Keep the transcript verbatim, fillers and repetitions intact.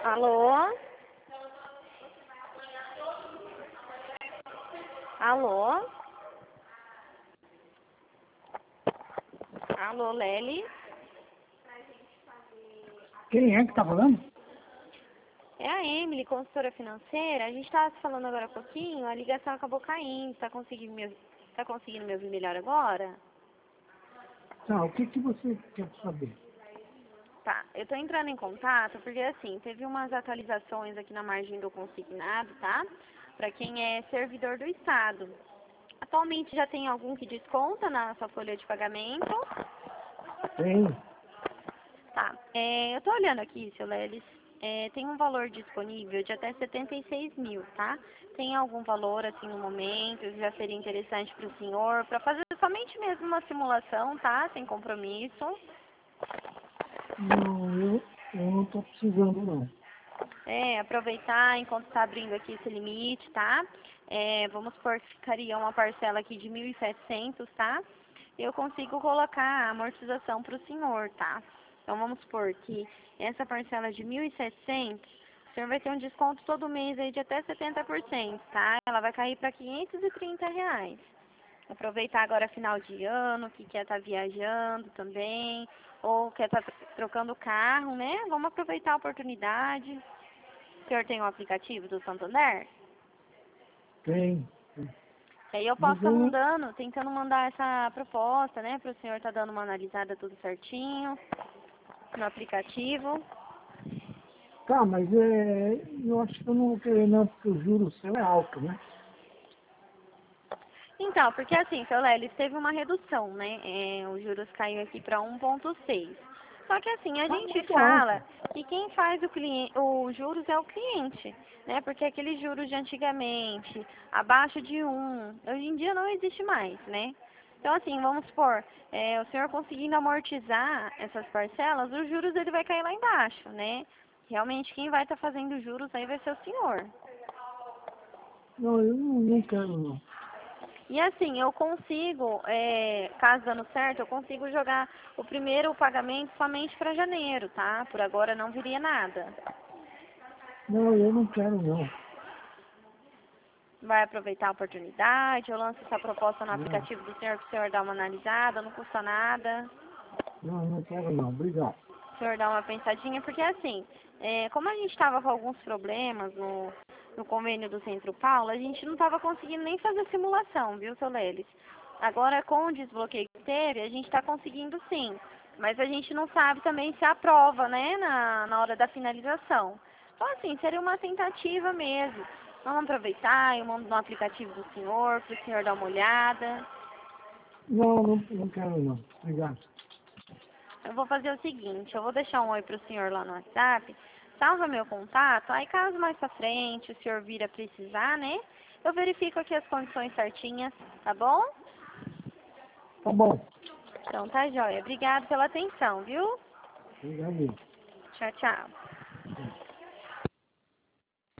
Alô? Alô? Alô, Lely? Quem é que tá falando? É a Emily, consultora financeira. A gente estava se falando agora há pouquinho, a ligação acabou caindo. Tá conseguindo me, tá conseguindo me ouvir melhor agora? Tá, o que que você quer saber? Tá, eu tô entrando em contato porque, assim, teve umas atualizações aqui na margem do consignado, tá? Para quem é servidor do Estado. Atualmente já tem algum que desconta na sua folha de pagamento? Tem. Tá, é, eu tô olhando aqui, seu Lelis, é, tem um valor disponível de até setenta e seis mil, tá? Tem algum valor, assim, no momento, que já seria interessante para o senhor, para fazer somente mesmo uma simulação, tá? Sem compromisso. Não, eu, eu não tô precisando, não. É, aproveitar enquanto está abrindo aqui esse limite, tá? É, vamos supor que ficaria uma parcela aqui de mil e setecentos, tá? Eu consigo colocar a amortização para o senhor, tá? Então vamos supor que essa parcela de mil e setecentos, o senhor vai ter um desconto todo mês aí de até setenta por cento, tá? Ela vai cair para quinhentos e trinta reais. Aproveitar agora final de ano, que quer estar viajando também, ou quer estar trocando carro, né? Vamos aproveitar a oportunidade. O senhor tem um aplicativo do Santander? Tem. tem. E aí eu posso Mas estar eu não... mandando, tentando mandar essa proposta, né? Para o senhor estar dando uma analisada tudo certinho no aplicativo. Tá, mas é, eu acho que eu não vou querer não, porque o juro seu é alto, né? Então, porque assim, seu Lelis, teve uma redução, né? É, os juros caiu aqui para um vírgula seis. Só que assim, a Tá gente muito fala alto. que quem faz o cliente, os juros é o cliente, né? Porque aqueles juros de antigamente, abaixo de um, hoje em dia não existe mais, né? Então assim, vamos supor, é, o senhor conseguindo amortizar essas parcelas, os juros ele vai cair lá embaixo, né? Realmente quem vai estar fazendo juros aí vai ser o senhor. Não, eu não, não quero, não. E assim, eu consigo, é, caso dando certo, eu consigo jogar o primeiro pagamento somente para janeiro, tá? Por agora não viria nada. Não, eu não quero, não. Vai aproveitar a oportunidade, eu lanço essa proposta no Não, aplicativo do senhor para o senhor dar uma analisada, não custa nada. não, não quero, não. Obrigado. O senhor dar uma pensadinha, porque assim, é, como a gente estava com alguns problemas no, no convênio do Centro Paulo, a gente não estava conseguindo nem fazer simulação, viu, seu Lelis? Agora, com o desbloqueio que teve, a gente está conseguindo sim, mas a gente não sabe também se aprova, né, na, na hora da finalização. Então, assim, seria uma tentativa mesmo. Vamos aproveitar, eu mando no aplicativo do senhor, para o senhor dar uma olhada. Não, não, não quero, não. Obrigado. Eu vou fazer o seguinte, eu vou deixar um oi pro senhor lá no WhatsApp, salva meu contato, aí caso mais pra frente o senhor vir a precisar, né? Eu verifico aqui as condições certinhas, tá bom? Tá bom. Então tá joia. Obrigado pela atenção, viu? Obrigado. Tchau, tchau.